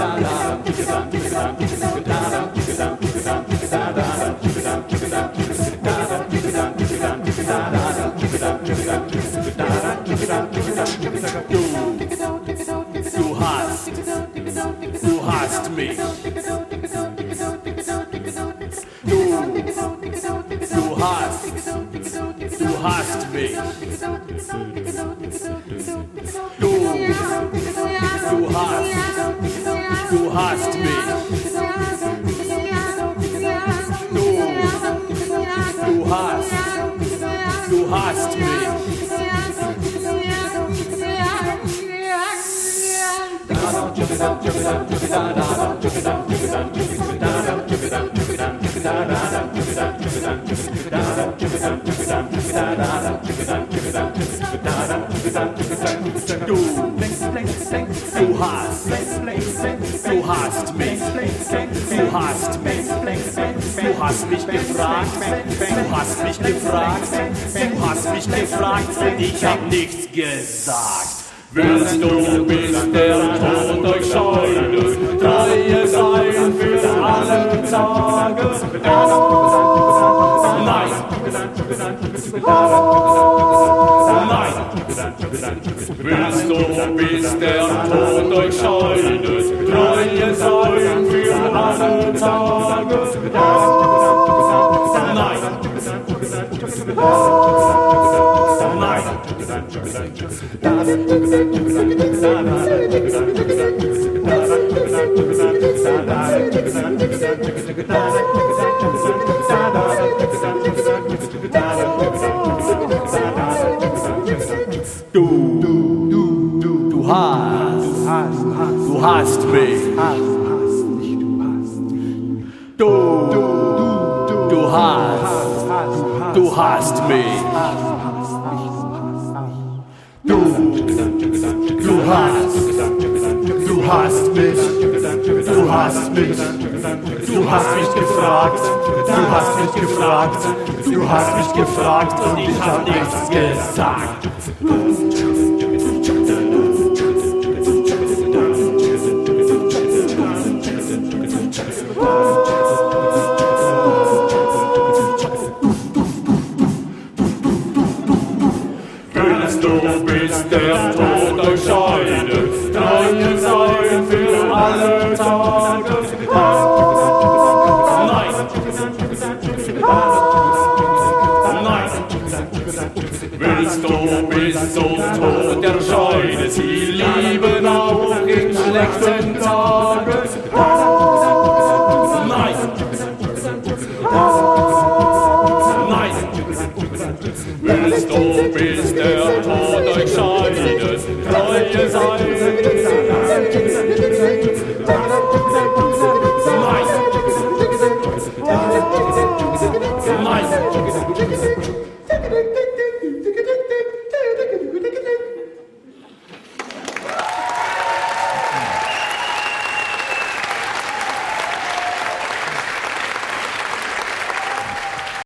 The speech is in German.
Du hast mich. Du hast mich. Du hast mich. Du hast mich. Du hast mich gefragt, und ich hab nichts gesagt. Willst du, bis der Tod euch scheidet, Treue sein für alle Tage? Nein! Nein! Willst du, bis der Tod euch scheidet, Treue sein für alle Tage? Nein! Nein! Du hast mich. Du hast mich. Du hast mich. Du hast mich gefragt und ich hab nichts gesagt. Bis der Tod euch scheidet, Treue sein für alle Tage. Nein! Nein! Willst du bis zum Tod erscheinen, sie lieben auch in schlechten Tagen? Nein! Nein! Willst du bis der Tod euch scheidet, Treue sein? Nein! Nein!